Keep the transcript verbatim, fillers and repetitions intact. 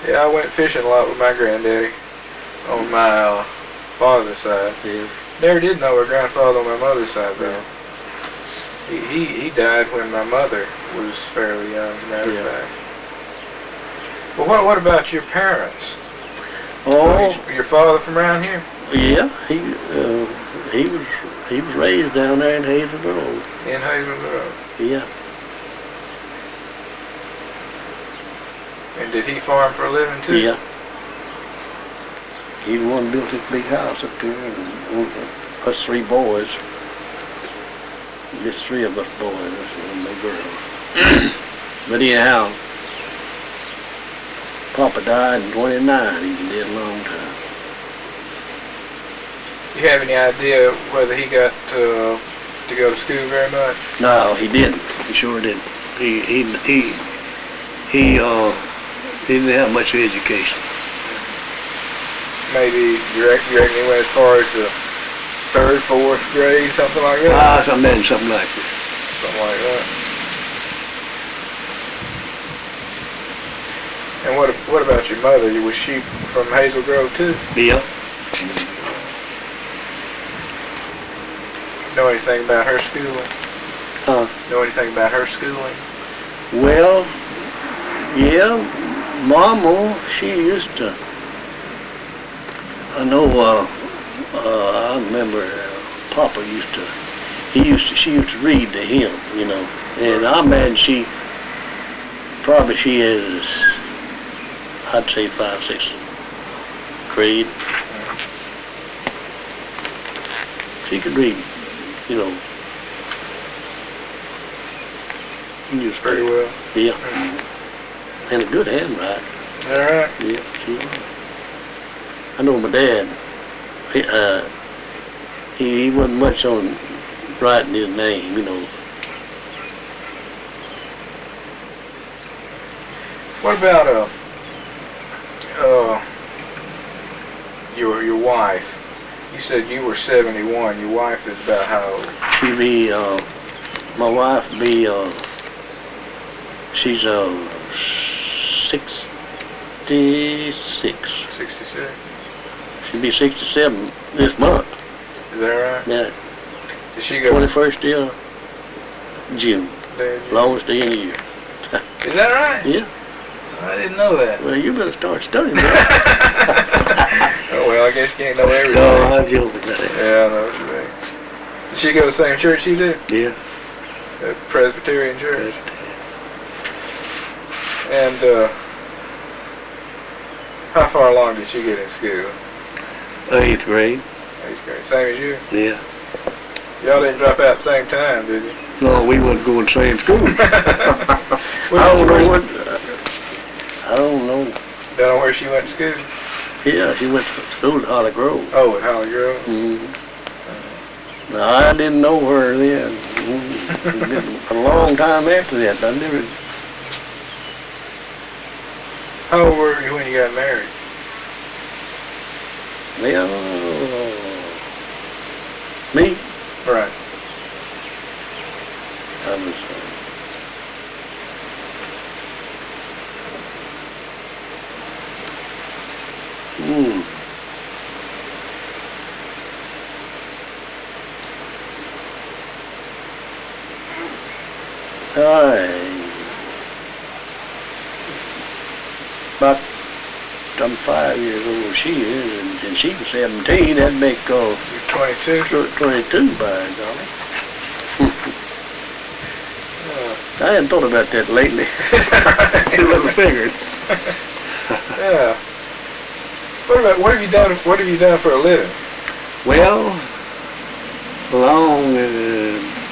Yeah, I went fishing a lot with my granddaddy on my uh, father's side. Yeah. Never did know her grandfather on my mother's side, though. He, he he died when my mother was fairly young, as a matter of Yeah. fact. Well, what what about your parents? Oh, Was your father from around here? yeah. He uh, he was he was raised down there in Hazel Grove. In Hazel Grove. Yeah. And did he farm for a living too? Yeah. He the one built this big house up there, and one of us three boys. Just three of us boys, and no girls. But anyhow, Papa died in twenty-nine. He did a long time. You have any idea whether he got uh, to go to school very much? No, he didn't. He sure didn't. He he he he uh he didn't have much education. Maybe you reckon, you reckon he went as far as the third, fourth grade, something like that? Ah, something something like that. Something like that. And what what about your mother? Was she from Hazel Grove too? Yeah. Know anything about her schooling? Huh? Know anything about her schooling? Well, yeah, Mama, she used to. I know. Uh, uh, I remember uh, Papa used to. He used to. She used to read to him, you know. And I imagine she. Probably she is. I'd say five, six grade. She could read, you know. Pretty well. Yeah. And a good handwriting. All right. Yeah, she was. I know my dad, he, uh, he, he wasn't much on writing his name, you know. What about uh, uh, your your wife? You said you were seventy-one. Your wife is about how old? She be, uh, my wife be, uh, she's uh, sixty-six. sixty-six. She'll be sixty-seven this month. Is that right? Yeah, Did she go? twenty-first day of June, Day of June? longest day in the year. Is that right? Yeah. I didn't know that. Well, you better start studying that. Oh well, I guess you can't know everything. No, I'm joking about that. Yeah, I know what you mean. Did she go to the same church you did? Yeah. The Presbyterian church. And uh, how far along did she get in school? Eighth grade. Eighth grade. Same as you? Yeah. Y'all didn't drop out at the same time, did you? No, we wasn't going to the same school. Well, I don't know what. Uh, I don't know. Don't know where she went to school? Yeah, she went to school at Holly Grove. Oh, at Holly Grove? Mm-hmm. Now, I didn't know her then. Mm-hmm. A long time after that, I never. How old were you when you got married? Well, me, Right. I was. Uh, Hmm. I about I'm five years old as she is, and, and she was seventeen. That'd make uh, You're twenty-two? tw- twenty-two by golly. Uh, I hadn't thought about that lately. It wasn't figured. yeah. What about what have you done? What have you done for a living? Well, along uh,